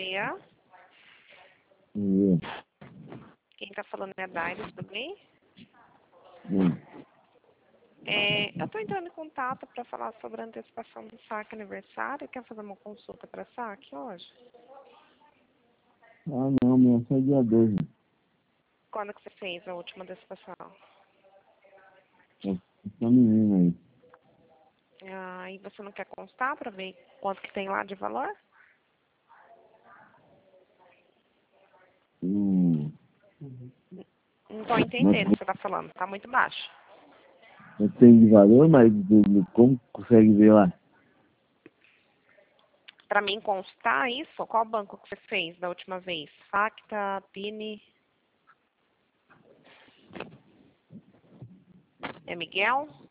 dia. Hum. Quem tá falando é a Daira, tudo bem? Hum. Eu tô entrando em contato para falar sobre a antecipação do saque aniversário. Quer fazer uma consulta para saque hoje? Ah, não, meu, só dia 12. Quando que você fez a última antecipação? Essa menina aí. E você não quer constar para ver quanto que tem lá de valor? Não tô entendendo o que você tá falando, tá muito baixo. Mas tem de valor, mas como consegue ver lá? Para mim constar isso, qual banco que você fez da última vez? Facta, Pini? É Miguel?